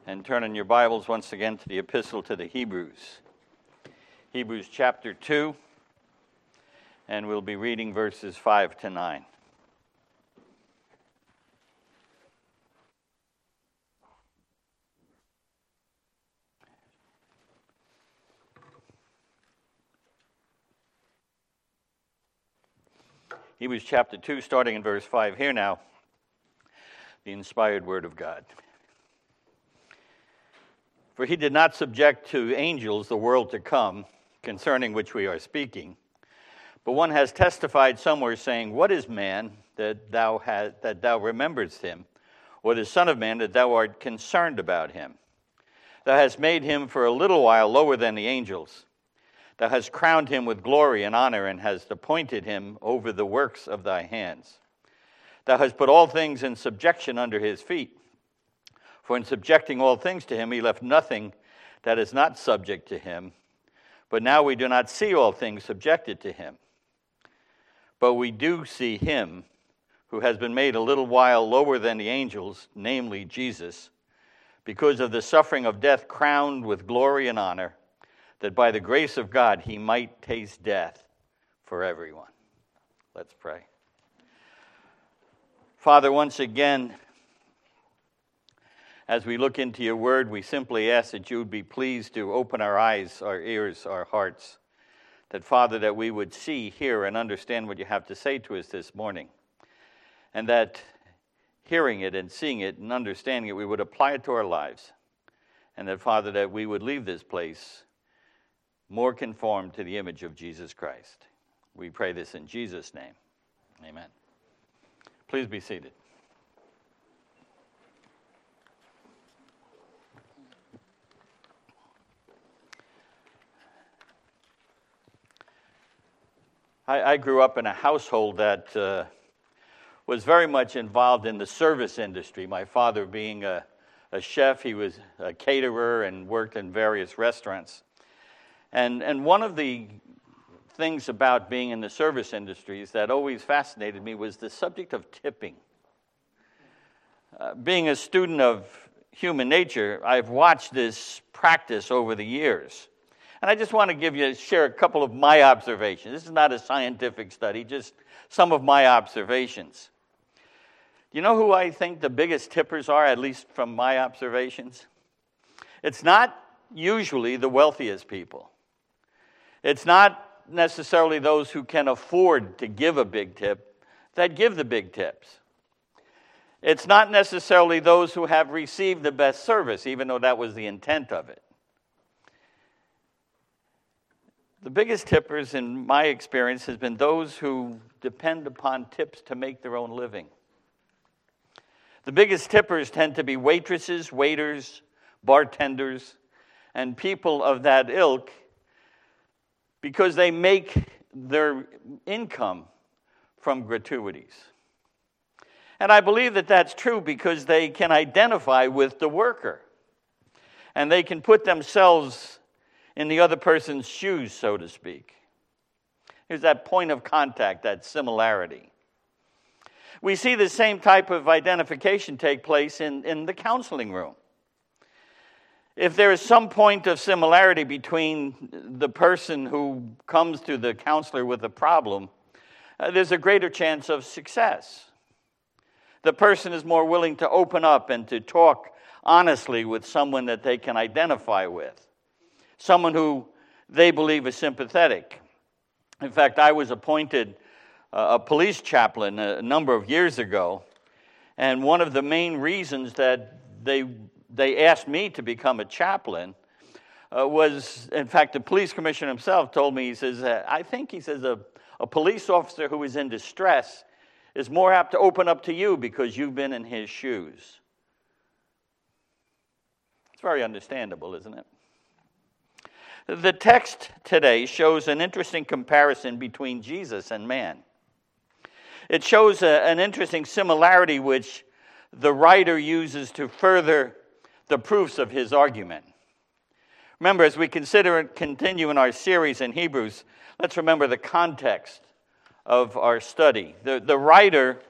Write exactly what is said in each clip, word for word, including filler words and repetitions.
And turn in your Bibles once again to the Epistle to the Hebrews. Hebrews chapter two, and we'll be reading verses five to nine. Hebrews chapter two, starting in verse five. Here now, the inspired word of God. For he did not subject to angels the world to come, concerning which we are speaking. But one has testified somewhere, saying, What is man that thou has, that thou rememberest him, or the Son of Man that thou art concerned about him? Thou hast made him for a little while lower than the angels. Thou hast crowned him with glory and honor, and hast appointed him over the works of thy hands. Thou hast put all things in subjection under his feet. For in subjecting all things to him, he left nothing that is not subject to him. But now we do not see all things subjected to him. But we do see him who has been made a little while lower than the angels, namely Jesus, because of the suffering of death, crowned with glory and honor, that by the grace of God he might taste death for everyone. Let's pray. Father, once again, as we look into your word, we simply ask that you would be pleased to open our eyes, our ears, our hearts. That, Father, that we would see, hear, and understand what you have to say to us this morning. And that hearing it and seeing it and understanding it, we would apply it to our lives. And that, Father, that we would leave this place more conformed to the image of Jesus Christ. We pray this in Jesus' name. Amen. Please be seated. I grew up in a household that uh, was very much involved in the service industry. My father being a, a chef, he was a caterer and worked in various restaurants. And, and one of the things about being in the service industries that always fascinated me was the subject of tipping. Uh, being a student of human nature, I've watched this practice over the years. And I just want to give you, share a couple of my observations. This is not a scientific study, just some of my observations. You know who I think the biggest tippers are, at least from my observations? It's not usually the wealthiest people. It's not necessarily those who can afford to give a big tip that give the big tips. It's not necessarily those who have received the best service, even though that was the intent of it. The biggest tippers, in my experience, has been those who depend upon tips to make their own living. The biggest tippers tend to be waitresses, waiters, bartenders, and people of that ilk because they make their income from gratuities. And I believe that that's true because they can identify with the worker. And they can put themselves in the other person's shoes, so to speak. There's that point of contact, that similarity. We see the same type of identification take place in, in the counseling room. If there is some point of similarity between the person who comes to the counselor with a problem, uh, there's a greater chance of success. The person is more willing to open up and to talk honestly with someone that they can identify with. Someone who they believe is sympathetic. In fact, I was appointed uh, a police chaplain a, a number of years ago, and one of the main reasons that they they asked me to become a chaplain uh, was, in fact, the police commissioner himself told me, he says, uh, I think, he says, a, a police officer who is in distress is more apt to open up to you because you've been in his shoes. It's very understandable, isn't it? The text today shows an interesting comparison between Jesus and man. It shows a, an interesting similarity which the writer uses to further the proofs of his argument. Remember, as we consider and continue in our series in Hebrews, let's remember the context of our study. The, the writer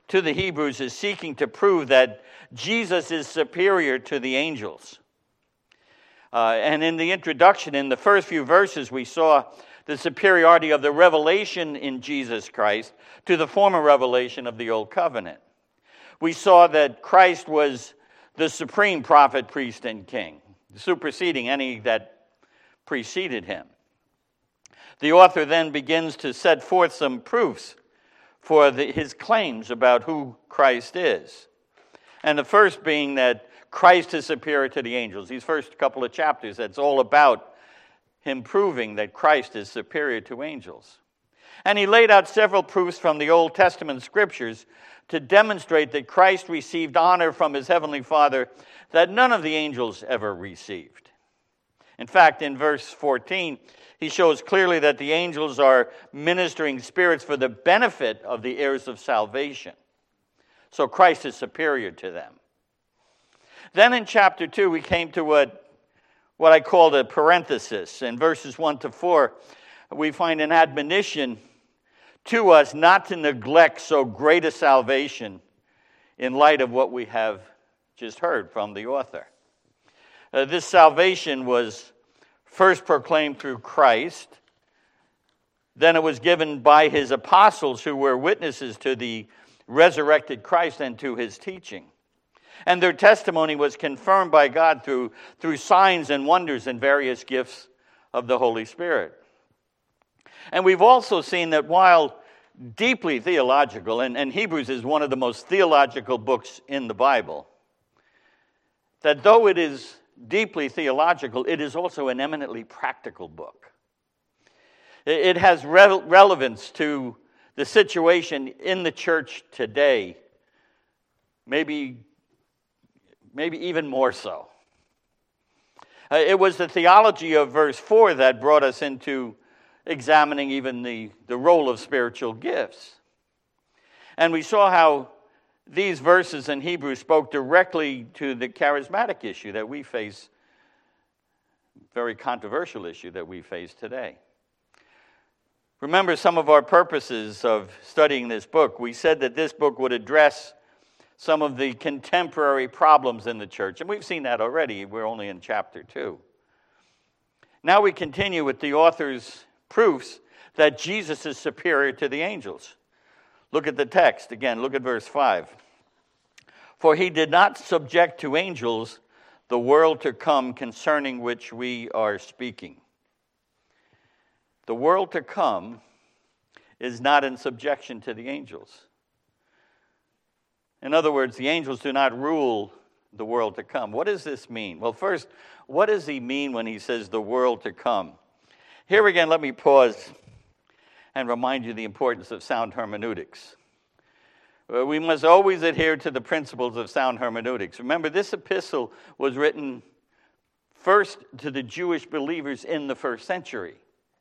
to the Hebrews is seeking to prove that Jesus is superior to the angels. Uh, and in the introduction, in the first few verses, we saw the superiority of the revelation in Jesus Christ to the former revelation of the Old Covenant. We saw that Christ was the supreme prophet, priest, and king, superseding any that preceded him. The author then begins to set forth some proofs for the, his claims about who Christ is. And the first being that Christ is superior to the angels. These first couple of chapters, that's all about him proving that Christ is superior to angels. And he laid out several proofs from the Old Testament scriptures to demonstrate that Christ received honor from his heavenly Father that none of the angels ever received. In fact, in verse fourteen, he shows clearly that the angels are ministering spirits for the benefit of the heirs of salvation. So Christ is superior to them. Then in chapter two, we came to what, what I called a parenthesis. In verses one to four, we find an admonition to us not to neglect so great a salvation in light of what we have just heard from the author. Uh, this salvation was first proclaimed through Christ. Then it was given by his apostles who were witnesses to the resurrected Christ and to his teaching. And their testimony was confirmed by God through, through signs and wonders and various gifts of the Holy Spirit. And we've also seen that while deeply theological, and, and Hebrews is one of the most theological books in the Bible, that though it is deeply theological, it is also an eminently practical book. It has re- relevance to the situation in the church today, maybe, maybe even more so. Uh, it was the theology of verse four that brought us into examining even the, the role of spiritual gifts. And we saw how these verses in Hebrews spoke directly to the charismatic issue that we face, very controversial issue that we face today. Remember some of our purposes of studying this book. We said that this book would address some of the contemporary problems in the church, and we've seen that already. We're only in chapter two. Now we continue with the author's proofs that Jesus is superior to the angels. Look at the text again. Look at verse five. For he did not subject to angels the world to come concerning which we are speaking. The world to come is not in subjection to the angels. In other words, the angels do not rule the world to come. What does this mean? Well, first, what does he mean when he says the world to come? Here again, let me pause and remind you the importance of sound hermeneutics. We must always adhere to the principles of sound hermeneutics. Remember, this epistle was written first to the Jewish believers in the first century.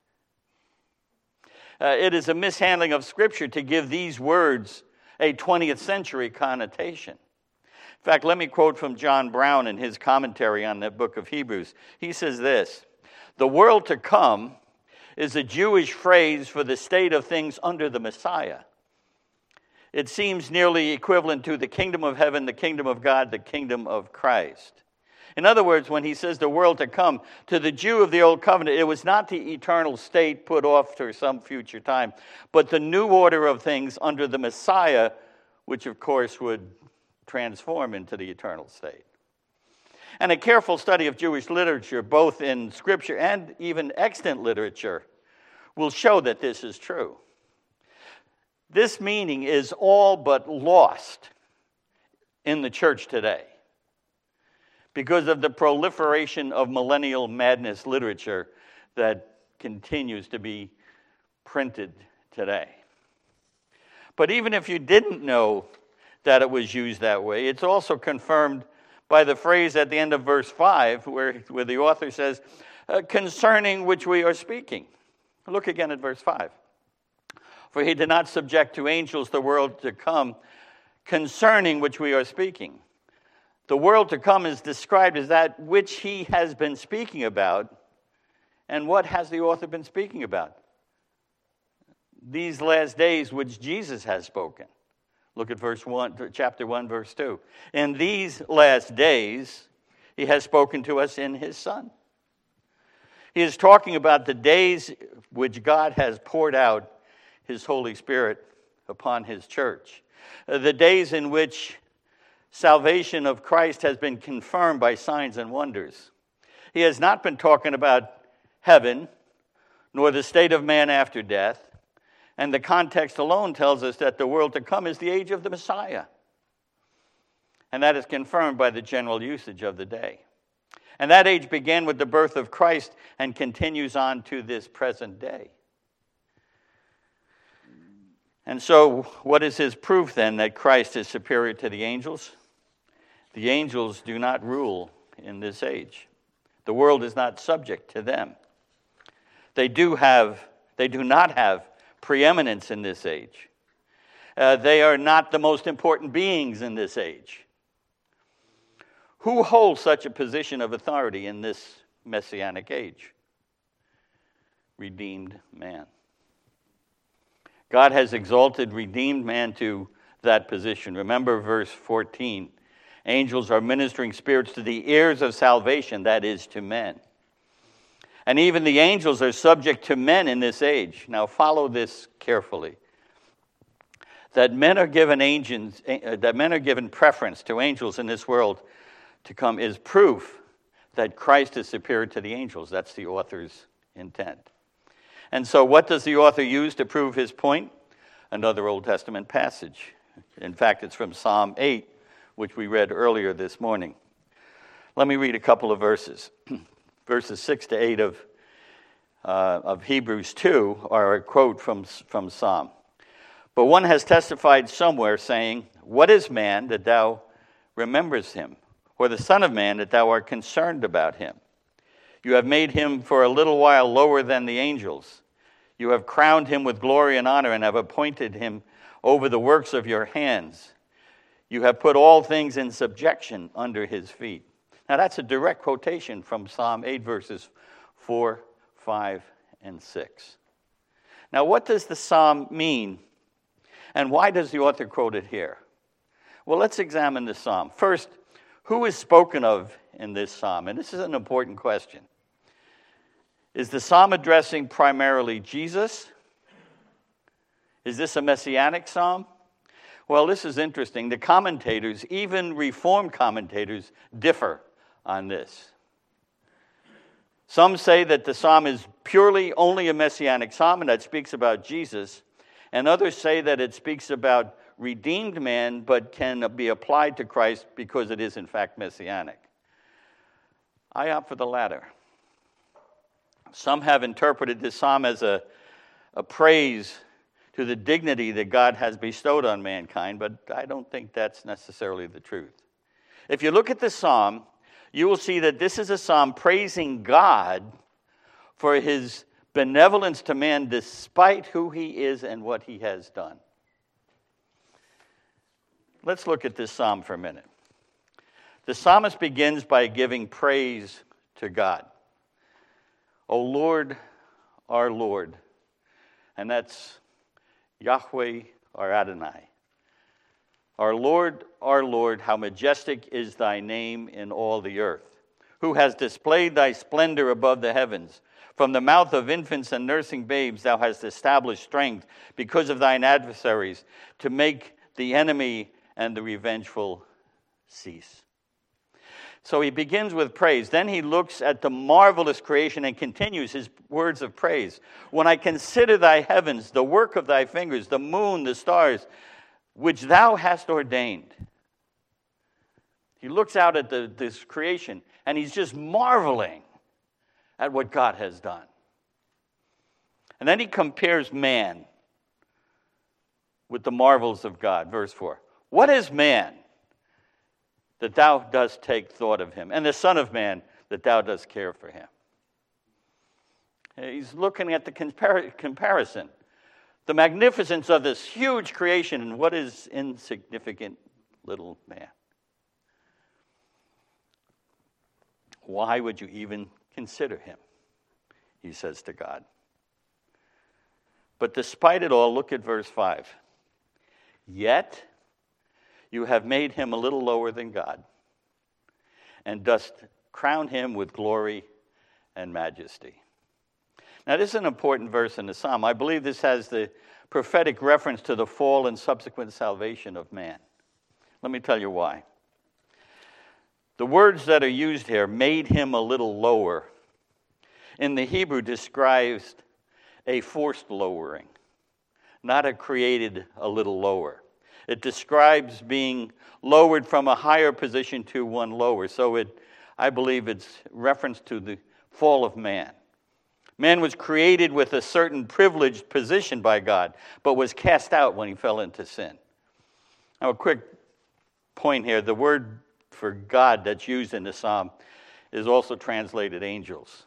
Uh, it is a mishandling of Scripture to give these words a twentieth century connotation. In fact, let me quote from John Brown in his commentary on the book of Hebrews. He says this: "The world to come is a Jewish phrase for the state of things under the Messiah. It seems nearly equivalent to the kingdom of heaven, the kingdom of God, the kingdom of Christ." In other words, when he says the world to come, to the Jew of the Old Covenant, it was not the eternal state put off to some future time, but the new order of things under the Messiah, which of course would transform into the eternal state. And a careful study of Jewish literature, both in Scripture and even extant literature, will show that this is true. This meaning is all but lost in the church today because of the proliferation of millennial madness literature that continues to be printed today. But even if you didn't know that it was used that way, it's also confirmed by the phrase at the end of verse five where, where the author says, uh, concerning which we are speaking. Look again at verse five. For he did not subject to angels the world to come, concerning which we are speaking. The world to come is described as that which he has been speaking about. And what has the author been speaking about? These last days which Jesus has spoken. Look at verse one, chapter one, verse two. In these last days, he has spoken to us in his Son. He is talking about the days which God has poured out his Holy Spirit upon his church. The days in which salvation of Christ has been confirmed by signs and wonders. He has not been talking about heaven, nor the state of man after death. And the context alone tells us that the world to come is the age of the Messiah. And that is confirmed by the general usage of the day. And that age began with the birth of Christ and continues on to this present day. And so, what is his proof then that Christ is superior to the angels? The angels do not rule in this age. The world is not subject to them. They do have, they do not have preeminence in this age. Uh, they are not the most important beings in this age. Who holds such a position of authority in this messianic age? Redeemed man. God has exalted redeemed man to that position. Remember verse fourteen. Angels are ministering spirits to the heirs of salvation, that is, to men. And even the angels are subject to men in this age. Now follow this carefully. That men are given angels, that men are given preference to angels in this world to come is proof that Christ is superior to the angels. That's the author's intent. And so what does the author use to prove his point? Another Old Testament passage. In fact, it's from Psalm eight, which we read earlier this morning. Let me read a couple of verses. Verses six to eight of, uh, of Hebrews two are a quote from, from Psalm. But one has testified somewhere, saying, "What is man that thou rememberest him? Or the son of man that thou art concerned about him? You have made him for a little while lower than the angels. You have crowned him with glory and honor and have appointed him over the works of your hands. You have put all things in subjection under his feet." Now that's a direct quotation from Psalm eight, verses four, five, and six. Now what does the psalm mean? And why does the author quote it here? Well, let's examine the psalm. First, who is spoken of in this psalm? And this is an important question. Is the psalm addressing primarily Jesus? Is this a messianic psalm? Well, this is interesting. The commentators, even Reformed commentators, differ on this. Some say that the psalm is purely only a messianic psalm and that speaks about Jesus, and others say that it speaks about redeemed man but can be applied to Christ because it is in fact messianic. I opt for the latter. Some have interpreted this psalm as a, a praise to the dignity that God has bestowed on mankind, but I don't think that's necessarily the truth. If you look at the psalm, you will see that this is a psalm praising God for his benevolence to man despite who he is and what he has done. Let's look at this psalm for a minute. The psalmist begins by giving praise to God. O Lord, our Lord. And that's Yahweh or Adonai. Our Lord, our Lord, how majestic is thy name in all the earth, who has displayed thy splendor above the heavens. From the mouth of infants and nursing babes thou hast established strength because of thine adversaries, to make the enemy and the revengeful cease. So he begins with praise. Then he looks at the marvelous creation and continues his words of praise. When I consider thy heavens, the work of thy fingers, the moon, the stars, which thou hast ordained. He looks out at the, this creation and he's just marveling at what God has done. And then he compares man with the marvels of God. Verse four. What is man that thou dost take thought of him, and the Son of Man that thou dost care for him? He's looking at the compar- comparison. The magnificence of this huge creation and what is insignificant little man. Why would you even consider him? He says to God. But despite it all, look at verse five. Yet You have made him a little lower than God, and dost crown him with glory and majesty. Now, this is an important verse in the psalm. I believe this has the prophetic reference to the fall and subsequent salvation of man. Let me tell you why. The words that are used here, made him a little lower, in the Hebrew describes a forced lowering, not a created a little lower. It describes being lowered from a higher position to one lower. So it, I believe it's reference to the fall of man. Man was created with a certain privileged position by God, but was cast out when he fell into sin. Now, a quick point here. The word for God that's used in the psalm is also translated angels.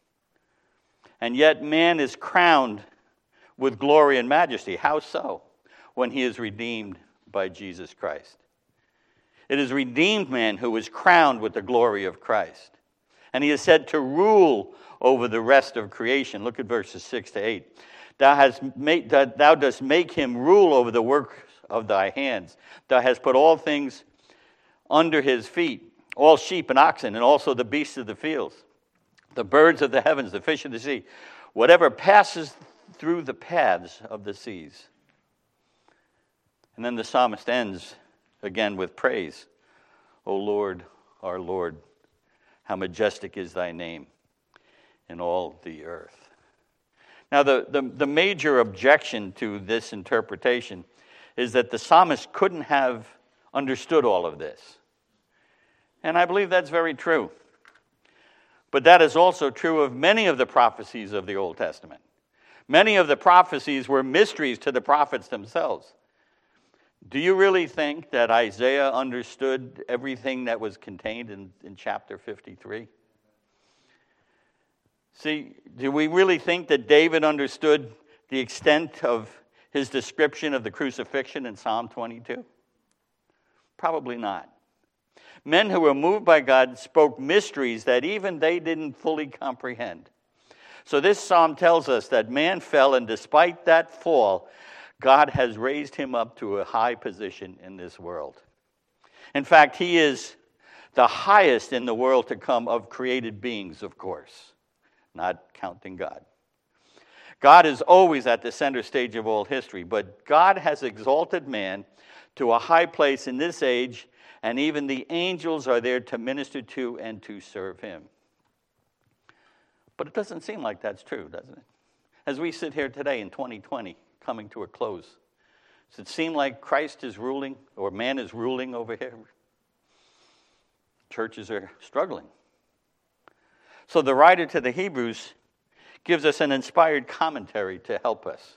And yet man is crowned with glory and majesty. How so? When he is redeemed by Jesus Christ. It is redeemed man who is crowned with the glory of Christ. And he is said to rule over the rest of creation. Look at verses six to eight. Thou hast made, thou dost make him rule over the work of thy hands. Thou hast put all things under his feet, all sheep and oxen, and also the beasts of the fields, the birds of the heavens, the fish of the sea, whatever passes through the paths of the seas. And then the psalmist ends again with praise. O Lord, our Lord, how majestic is thy name in all the earth. Now, the, the, the major objection to this interpretation is that the psalmist couldn't have understood all of this. And I believe that's very true. But that is also true of many of the prophecies of the Old Testament. Many of the prophecies were mysteries to the prophets themselves. Do you really think that Isaiah understood everything that was contained in, in chapter fifty-three? See, do we really think that David understood the extent of his description of the crucifixion in Psalm twenty-two? Probably not. Men who were moved by God spoke mysteries that even they didn't fully comprehend. So this psalm tells us that man fell, and despite that fall, God has raised him up to a high position in this world. In fact, he is the highest in the world to come of created beings, of course, not counting God. God is always at the center stage of all history, but God has exalted man to a high place in this age, and even the angels are there to minister to and to serve him. But it doesn't seem like that's true, doesn't it? As we sit here today in twenty twenty, coming to a close, does it seem like Christ is ruling, or man is ruling over here? Churches are struggling. So the writer to the Hebrews gives us an inspired commentary to help us.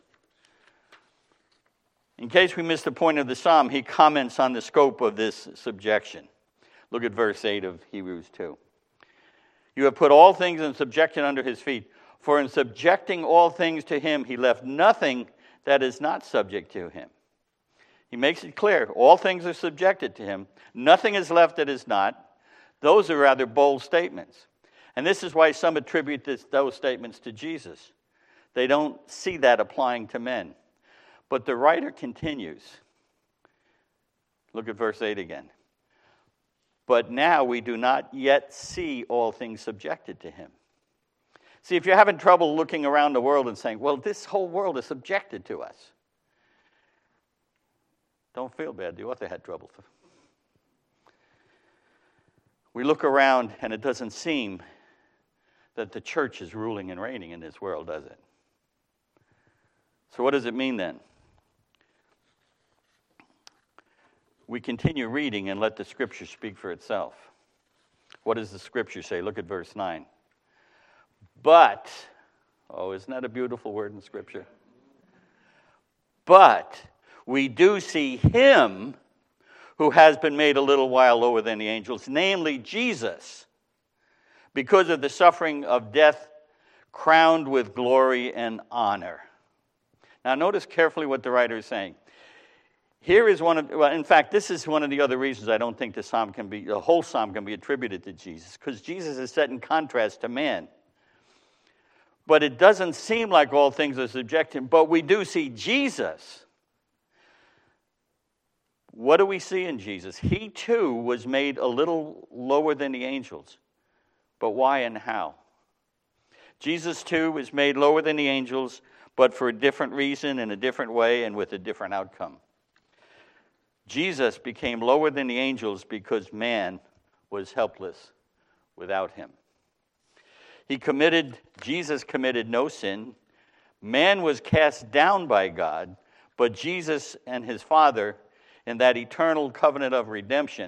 In case we missed the point of the psalm, he comments on the scope of this subjection. Look at verse eight of Hebrews two. You have put all things in subjection under his feet, for in subjecting all things to him, he left nothing that is not subject to him. He makes it clear, all things are subjected to him. Nothing is left that is not. Those are rather bold statements. And this is why some attribute this, those statements to Jesus. They don't see that applying to men. But the writer continues. Look at verse eight again. But now we do not yet see all things subjected to him. See, if you're having trouble looking around the world and saying, well, this whole world is subjected to us, don't feel bad. The author had trouble. We look around and it doesn't seem that the church is ruling and reigning in this world, does it? So what does it mean then? We continue reading and let the Scripture speak for itself. What does the Scripture say? Look at verse nine. But, oh, isn't that a beautiful word in Scripture? But we do see him who has been made a little while lower than the angels, namely Jesus, because of the suffering of death, crowned with glory and honor. Now notice carefully what the writer is saying. Here is one of, well, in fact, this is one of the other reasons I don't think the psalm can be, the whole psalm can be attributed to Jesus, because Jesus is set in contrast to man. But it doesn't seem like all things are subject to him, but we do see Jesus what do we see in Jesus? He too was made a little lower than the angels. But why and how? Jesus too was made lower than the angels, but for a different reason, in a different way, and with a different outcome. Jesus became lower than the angels because man was helpless without him. He committed, Jesus committed no sin. Man was cast down by God, but Jesus and his Father, in that eternal covenant of redemption,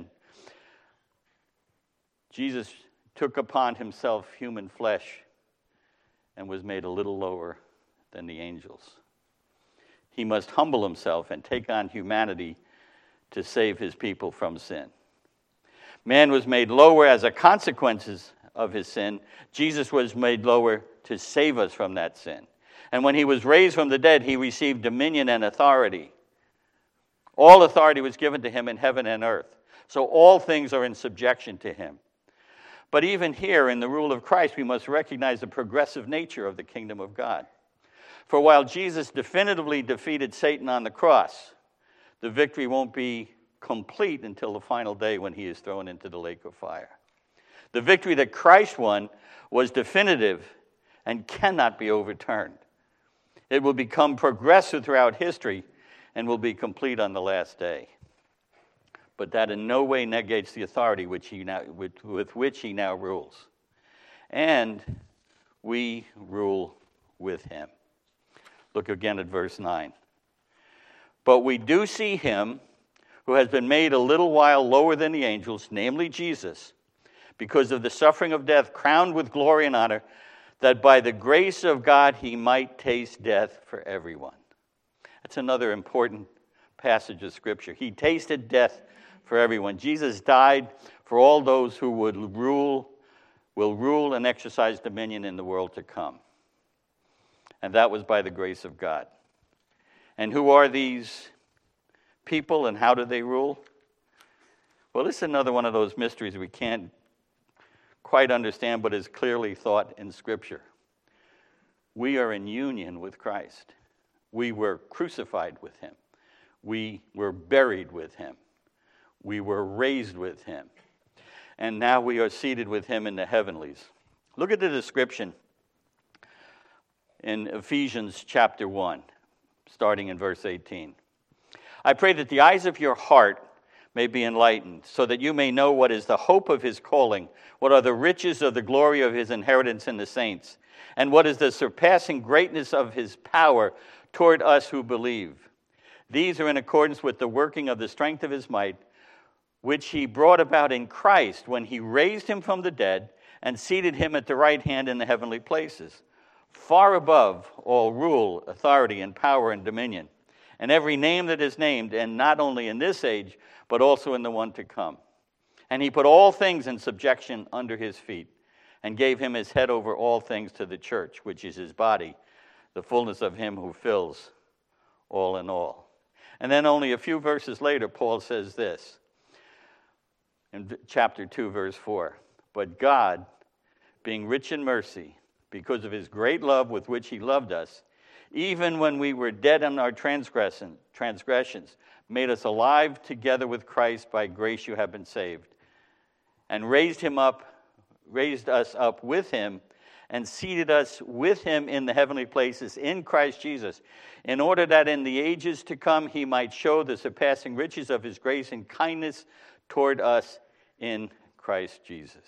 Jesus took upon himself human flesh and was made a little lower than the angels. He must humble himself and take on humanity to save his people from sin. Man was made lower as a consequence of his sin. Jesus was made lower to save us from that sin. And when he was raised from the dead, he received dominion and authority. All authority was given to him in heaven and earth. So all things are in subjection to him. But even here in the rule of Christ, we must recognize the progressive nature of the kingdom of God. For while Jesus definitively defeated Satan on the cross, the victory won't be complete until the final day when he is thrown into the lake of fire. The victory that Christ won was definitive and cannot be overturned. It will become progressive throughout history and will be complete on the last day. But that in no way negates the authority which he now, with, with which he now rules. And we rule with him. Look again at verse nine. But we do see him who has been made a little while lower than the angels, namely Jesus, because of the suffering of death, crowned with glory and honor, that by the grace of God he might taste death for everyone. That's another important passage of Scripture. He tasted death for everyone. Jesus died for all those who would rule, will rule and exercise dominion in the world to come. And that was by the grace of God. And who are these people and how do they rule? Well, this is another one of those mysteries we can't quite understand, but is clearly taught in Scripture. We are in union with Christ. We were crucified with him. We were buried with him. We were raised with him. And now we are seated with him in the heavenlies. Look at the description in Ephesians chapter one, starting in verse eighteen. I pray that the eyes of your heart may be enlightened, so that you may know what is the hope of his calling, what are the riches of the glory of his inheritance in the saints, and what is the surpassing greatness of his power toward us who believe. These are in accordance with the working of the strength of his might, which he brought about in Christ when he raised him from the dead and seated him at the right hand in the heavenly places, far above all rule, authority, and power and dominion, and every name that is named, and not only in this age, but also in the one to come. And he put all things in subjection under his feet, and gave him his head over all things to the church, which is his body, the fullness of him who fills all in all. And then only a few verses later, Paul says this, in chapter two, verse four, but God, being rich in mercy, because of his great love with which he loved us, even when we were dead in our transgression, transgressions, made us alive together with Christ. By grace you have been saved, and raised him up, raised us up with him, and seated us with him in the heavenly places in Christ Jesus, in order that in the ages to come he might show the surpassing riches of his grace and kindness toward us in Christ Jesus.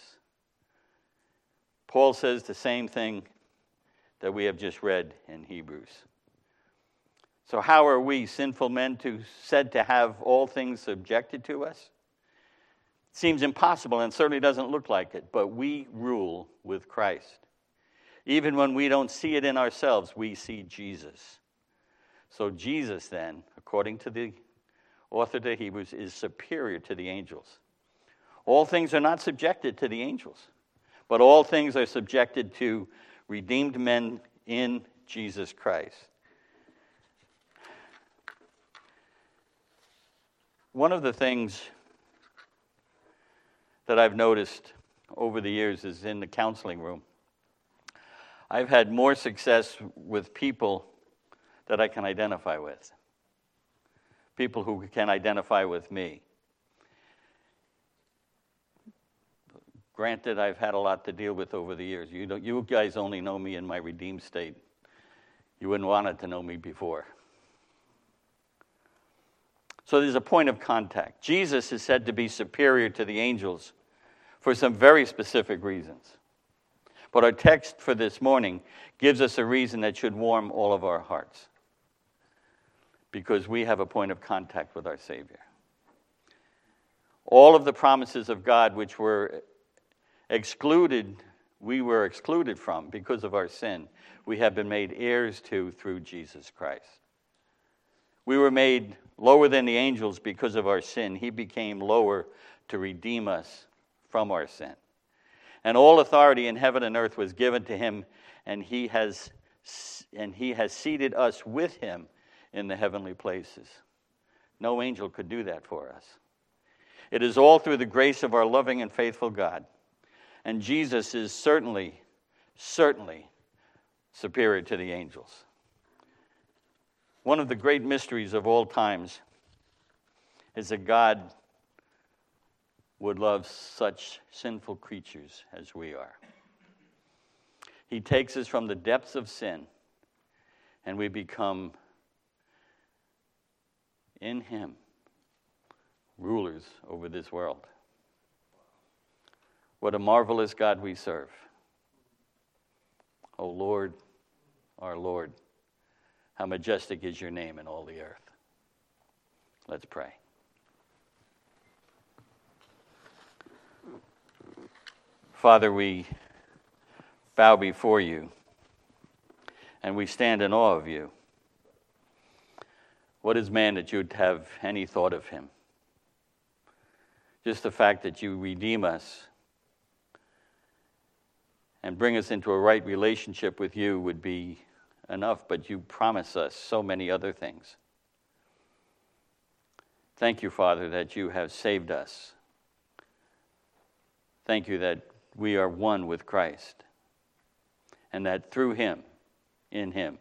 Paul says the same thing that we have just read in Hebrews. So how are we, sinful men, to said to have all things subjected to us? It seems impossible and certainly doesn't look like it, but we rule with Christ. Even when we don't see it in ourselves, we see Jesus. So Jesus then, according to the author to Hebrews, is superior to the angels. All things are not subjected to the angels, but all things are subjected to redeemed men in Jesus Christ. One of the things that I've noticed over the years is in the counseling room. I've had more success with people that I can identify with. people who can identify with me. Granted, I've had a lot to deal with over the years. You don't, you guys only know me in my redeemed state. You wouldn't want it to know me before. So there's a point of contact. Jesus is said to be superior to the angels for some very specific reasons. But our text for this morning gives us a reason that should warm all of our hearts. Because we have a point of contact with our Savior. All of the promises of God which were excluded, we were excluded from because of our sin, we have been made heirs to through Jesus Christ. We were made lower than the angels because of our sin. He became lower to redeem us from our sin. And all authority in heaven and earth was given to him, and he has and he has seated us with him in the heavenly places. No angel could do that for us. It is all through the grace of our loving and faithful God. And Jesus is certainly, certainly superior to the angels. One of the great mysteries of all times is that God would love such sinful creatures as we are. He takes us from the depths of sin, and we become, in him, rulers over this world. What a marvelous God we serve. O Lord, our Lord, how majestic is your name in all the earth. Let's pray. Father, we bow before you, and we stand in awe of you. What is man that you'd have any thought of him? Just the fact that you redeem us and bring us into a right relationship with you would be enough, but you promise us so many other things. Thank you, Father, that you have saved us. Thank you that we are one with Christ, and that through him, in him,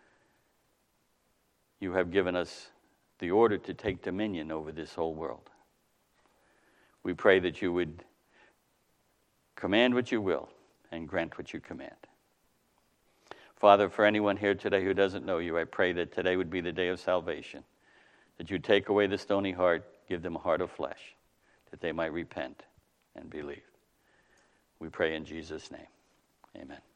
you have given us the order to take dominion over this whole world. We pray that you would command what you will and grant what you command. Father, for anyone here today who doesn't know you, I pray that today would be the day of salvation, that you take away the stony heart, give them a heart of flesh, that they might repent and believe. We pray in Jesus' name. Amen.